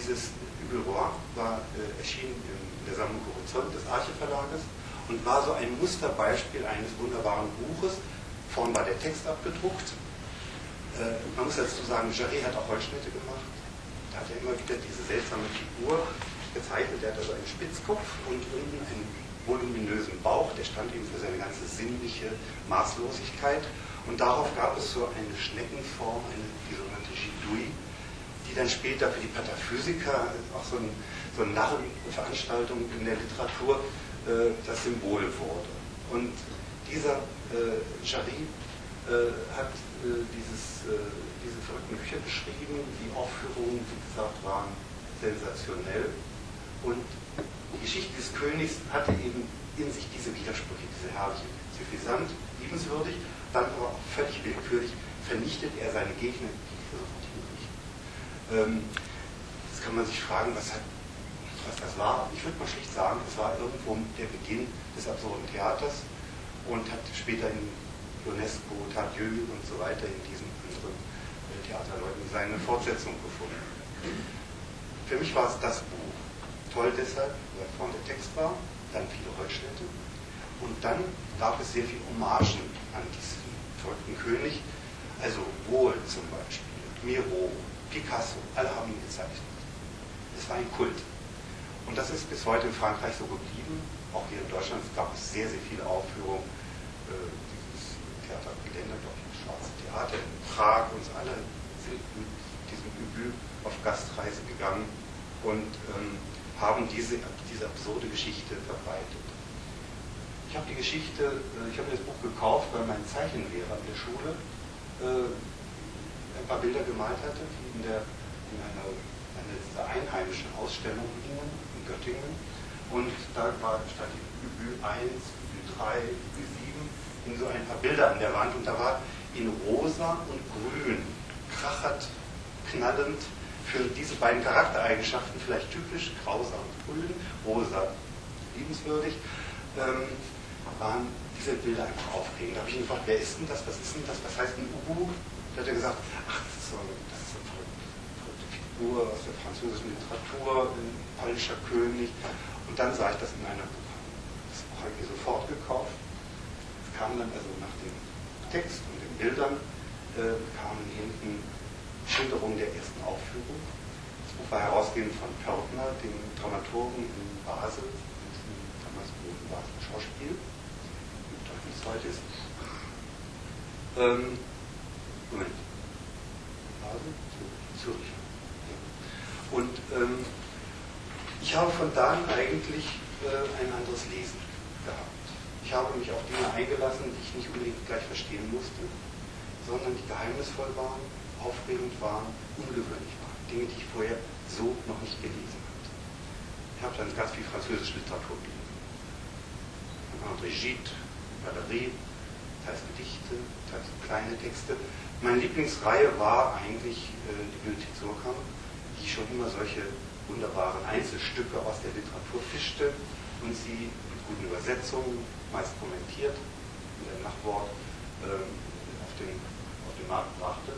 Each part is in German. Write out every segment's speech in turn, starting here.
dieses Hugo Roy war erschienen in der Sammlung Horizont des Arche Verlages und war so ein Musterbeispiel eines wunderbaren Buches. Vorn war der Text abgedruckt. Man muss dazu sagen, Jarret hat auch Holzschnitte gemacht. Da hat er immer wieder diese seltsame Figur gezeichnet. Der hat also einen Spitzkopf und unten einen voluminösen Bauch. Der stand eben für seine ganze sinnliche Maßlosigkeit. Und darauf gab es so eine Schneckenform, die sogenannte Gidouille, die dann später für die Pataphysiker auch so eine Narrenveranstaltung in der Literatur das Symbol wurde. Und dieser Jarret hat diese verrückten Bücher geschrieben. Die Aufführungen, wie gesagt, waren sensationell. Und die Geschichte des Königs hatte eben in sich diese Widersprüche, diese herrliche, suffisant, liebenswürdig, dann aber auch völlig willkürlich vernichtet er seine Gegner, die sofort hinrichten. Jetzt kann man sich fragen, was das war. Ich würde mal schlicht sagen, es war irgendwo der Beginn des absurden Theaters und hat später in Ionesco, Tardieu und so weiter in diesen anderen Theaterleuten seine Fortsetzung gefunden. Für mich war es das Buch. Toll deshalb, weil vorne der Text war, dann viele Holzschnitte und dann gab es sehr viel Hommagen an diesen verrückten König, also Wohl zum Beispiel, Miro, Picasso, alle haben ihn gezeichnet. Es war ein Kult. Und das ist bis heute in Frankreich so geblieben. Auch hier in Deutschland gab es sehr, sehr viele Aufführungen. Dieses Theater Gelände, glaube ich, das Schwarze Theater in Prag, uns alle sind mit diesem Übel auf Gastreise gegangen und haben diese absurde Geschichte verbreitet. Ich habe die Geschichte, ich habe das Buch gekauft, weil mein Zeichenlehrer in der Schule ein paar Bilder gemalt hatte, die in einer dieser einheimischen Ausstellungen hingen in Göttingen. Und da stand die Übel 1, Übel 3, Übel 7 in so ein paar Bilder an der Wand und da war in rosa und grün, krachert, knallend, für diese beiden Charaktereigenschaften vielleicht typisch, grausam und grün, rosa liebenswürdig, waren diese Bilder einfach aufregend. Da habe ich ihn gefragt, wer ist denn das, was ist denn das, was heißt ein Ubu? Da hat er gesagt, ach, das ist so eine verrückte Figur aus der französischen Literatur, ein falscher König. Und dann sah ich das in einer Buchhandlung. Das Buch habe ich mir sofort gekauft. Es kam dann also nach dem Text und den Bildern, kamen hinten Schilderungen der ersten Aufführung. Das Buch war herausgegeben von Pörtner, dem Dramaturgen in Basel, damals im Basel Schauspiel, wie es heute ist. Moment. Basel? Zürich. Ja. Und ich habe von da an eigentlich ein anderes Lesen gehabt. Ich habe mich auf Dinge eingelassen, die ich nicht unbedingt gleich verstehen musste, sondern die geheimnisvoll waren, aufregend waren, ungewöhnlich waren. Dinge, die ich vorher so noch nicht gelesen hatte. Ich habe dann ganz viel französische Literatur gelesen. André Gide, Valéry, teils Gedichte, teils kleine Texte. Meine Lieblingsreihe war eigentlich die Bibliothek Surkamp, die schon immer solche wunderbaren Einzelstücke aus der Literatur fischte und sie mit guten Übersetzungen, meist kommentiert, mit einem Nachwort auf den Markt brachte.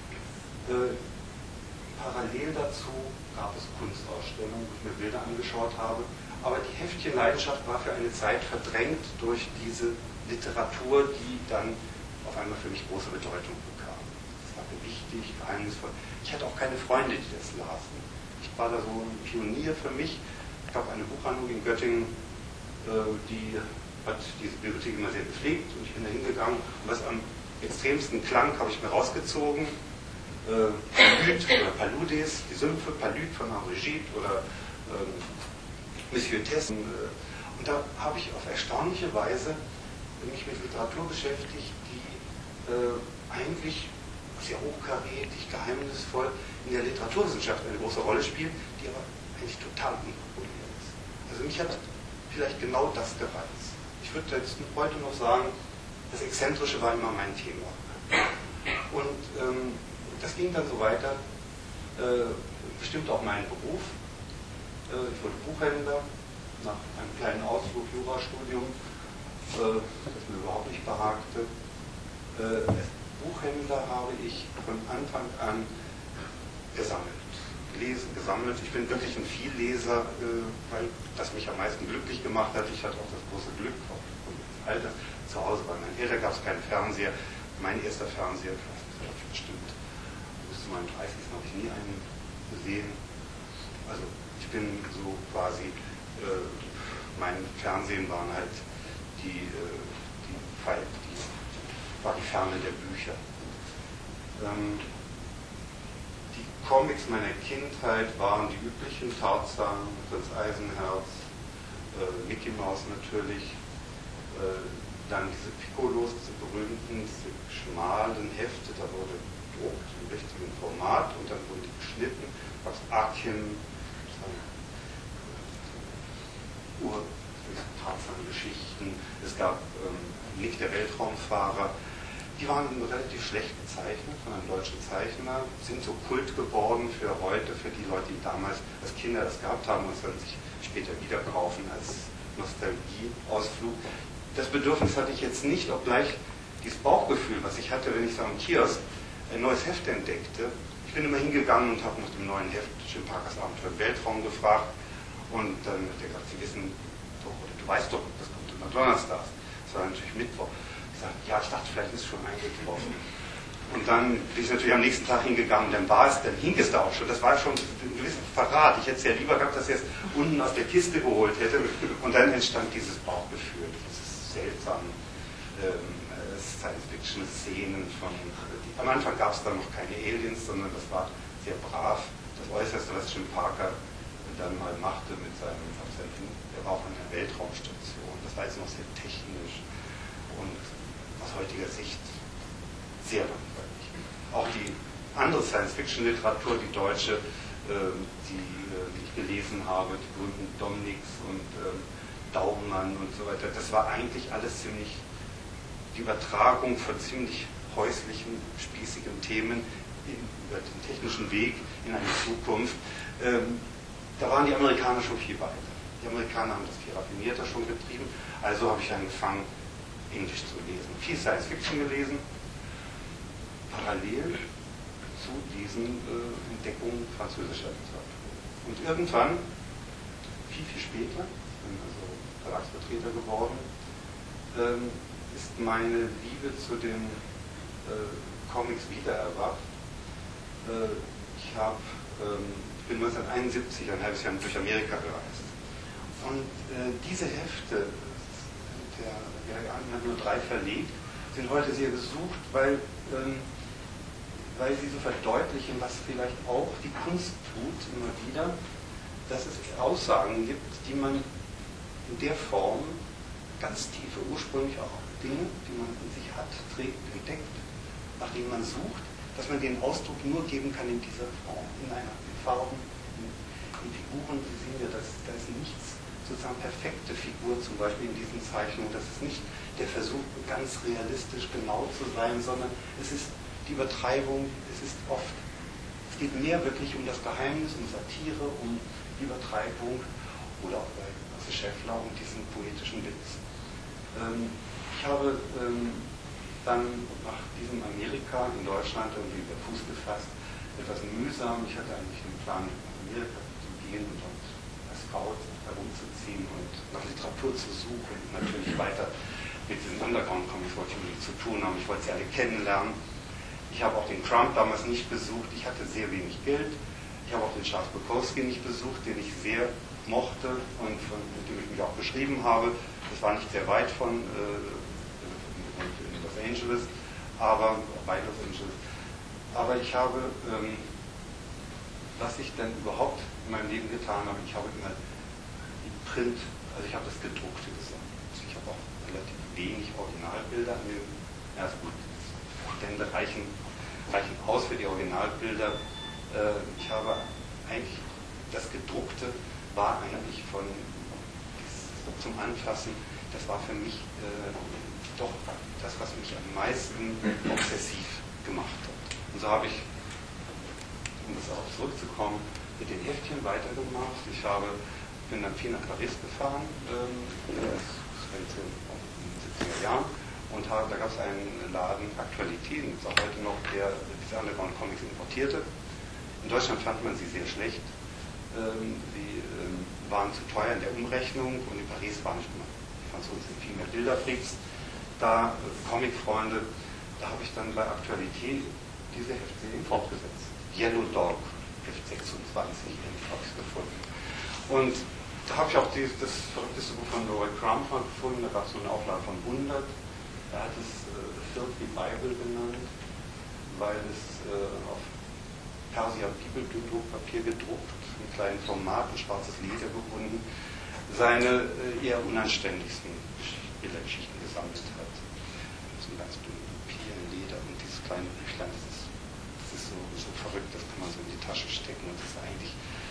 Parallel dazu gab es Kunstausstellungen, wo ich mir Bilder angeschaut habe, aber die Heftchenleidenschaft war für eine Zeit verdrängt durch diese Literatur, die dann auf einmal für mich große Bedeutung bekam. Das war mir wichtig, geheimnisvoll. Ich hatte auch keine Freunde, die das lasen. Ich war da so ein Pionier für mich. Es gab eine Buchhandlung in Göttingen, die hat diese Bibliothek immer sehr gepflegt und ich bin da hingegangen und was am extremsten klang, habe ich mir rausgezogen. Palude oder Paludes, die Sümpfe, Palude von André Gide oder Monsieur Tess. Und da habe ich auf erstaunliche Weise mich mit Literatur beschäftigt, die eigentlich sehr hochkarätig, geheimnisvoll in der Literaturwissenschaft eine große Rolle spielt, die aber eigentlich total unpopulär ist. Also mich hat vielleicht genau das gereizt. Ich würde jetzt heute noch sagen, das Exzentrische war immer mein Thema. Und das ging dann so weiter, bestimmt auch meinen Beruf. Ich wurde Buchhändler nach einem kleinen Ausflug, Jurastudium, das mir überhaupt nicht behagte. Als Buchhändler habe ich von Anfang an gesammelt, gelesen, gesammelt. Ich bin wirklich ein Vielleser, weil das mich am meisten glücklich gemacht hat. Ich hatte auch das große Glück, aufgrund des Alters, zu Hause bei meinen Eltern gab es keinen Fernseher. Mein erster Fernseher, bestimmt bis zu meinem 30. habe ich nie einen gesehen. Also ich bin so quasi, mein Fernsehen waren halt die Ferne der Bücher. Die Comics meiner Kindheit waren die üblichen: Tarzan, Prinz Eisenherz, Mickey Mouse natürlich, dann diese Piccolos, diese berühmten, diese schmalen Hefte, da wurde gedruckt im richtigen Format und dann wurden die geschnitten, was Akin, Tarzan-Geschichten, es gab Nick der Weltraumfahrer. Die waren relativ schlecht gezeichnet von einem deutschen Zeichner, sind so Kult geworden für heute, für die Leute, die damals als Kinder das gehabt haben und es dann sich später wieder kaufen als Nostalgieausflug. Das Bedürfnis hatte ich jetzt nicht, obgleich dieses Bauchgefühl, was ich hatte, wenn ich so am Kiosk ein neues Heft entdeckte. Ich bin immer hingegangen und habe nach dem neuen Heft Jim Parkers Abenteuer im Weltraum gefragt und dann hat er gesagt, Sie wissen doch, oder du weißt doch, das kommt immer donnerstags. Das war natürlich Mittwoch. Ja, ich dachte, vielleicht ist es schon eingetroffen. Und dann bin ich natürlich am nächsten Tag hingegangen, dann hing es da auch schon. Das war schon ein gewisser Verrat. Ich hätte es ja lieber gehabt, dass ich es unten aus der Kiste geholt hätte. Und dann entstand dieses Bauchgefühl, dieses seltsame Science-Fiction-Szenen von. Am Anfang gab es da noch keine Aliens, sondern das war sehr brav. Das Äußerste, was Jim Parker dann mal machte mit seinem, der war auch an der Weltraumstation. Das war jetzt noch sehr technisch und aus heutiger Sicht sehr langweilig. Auch die andere Science-Fiction-Literatur, die deutsche, die ich gelesen habe, die berühmten Dominiks und Daumann und so weiter, das war eigentlich alles ziemlich die Übertragung von ziemlich häuslichen, spießigen Themen über den technischen Weg in eine Zukunft. Da waren die Amerikaner schon viel weiter. Die Amerikaner haben das viel raffinierter schon getrieben, also habe ich angefangen, Englisch zu lesen. Viel Science Fiction gelesen, parallel zu diesen Entdeckungen französischer Literatur. Und irgendwann, viel später, ich bin also Verlagsvertreter geworden, ist meine Liebe zu den Comics wieder erwacht. Ich bin 1971 ein halbes Jahr durch Amerika gereist. Und diese Hefte, der hat nur 3 verlegt, sind heute sehr gesucht, weil sie so verdeutlichen, was vielleicht auch die Kunst tut, immer wieder, dass es Aussagen gibt, die man in der Form, ganz tiefe, ursprünglich auch Dinge, die man in sich hat, trägt, entdeckt, nach denen man sucht, dass man den Ausdruck nur geben kann in dieser Form, in Farben, in Figuren. Sie sehen ja, da ist nichts, sozusagen perfekte Figur zum Beispiel in diesen Zeichnungen. Das ist nicht der Versuch, ganz realistisch genau zu sein, sondern es ist die Übertreibung, es geht mehr wirklich um das Geheimnis, um Satire, um die Übertreibung oder auch bei Scheffler um diesen poetischen Witz. Ich habe dann nach diesem Amerika in Deutschland irgendwie über Fuß gefasst, etwas mühsam. Ich hatte eigentlich den Plan, nach Amerika zu gehen und dort als Scout herumzuziehen und nach Literatur zu suchen und natürlich weiter mit diesen Underground-Comics wollte ich unbedingt zu tun haben. Ich wollte sie alle kennenlernen. Ich habe auch den Trump damals nicht besucht. Ich hatte sehr wenig Geld. Ich habe auch den Charles Bukowski nicht besucht, den ich sehr mochte und mit dem ich mich auch beschrieben habe. Das war nicht sehr weit von Los Angeles, aber ich habe, was ich dann überhaupt in meinem Leben getan habe, ich habe immer die Print, also ich habe das Gedruckte gesammelt. Ich habe auch relativ wenig Originalbilder an den, ja ist gut, Stände reichen aus für die Originalbilder. Ich habe eigentlich das Gedruckte war eigentlich zum Anfassen, das war für mich doch das, was mich am meisten obsessiv gemacht hat. Und so habe ich, um das auch zurückzukommen, mit den Heftchen weitergemacht. Ich bin dann viel nach Paris gefahren, in den 70er Jahren, und da gab es einen Laden, Aktualitäten, gibt es auch heute noch, der diese Underground Comics importierte. In Deutschland fand man sie sehr schlecht. Sie waren zu teuer in der Umrechnung und in Paris waren nicht immer. Die Franzosen sind viel mehr Bilderfreaks. Da, Comicfreunde, da habe ich dann bei Aktualität diese Heftserie fortgesetzt. Yellow Dog, Heft 26, endlich habe ich es gefunden. Und da habe ich auch das verrückteste Buch von Roy Crumb gefunden, da gab es so eine Auflage von 100. Er hat es The Filthy Bible genannt, weil es auf Persia-Bibelpapier gedruckt, mit kleinen Format, ein schwarzes Leder gebunden, seine eher unanständigsten Bildergeschichten gesammelt hat. So ein ganz dünnes Papier, Leder und dieses kleine Büchlein, das ist so verrückt, das kann man so in die Tasche stecken und das ist eigentlich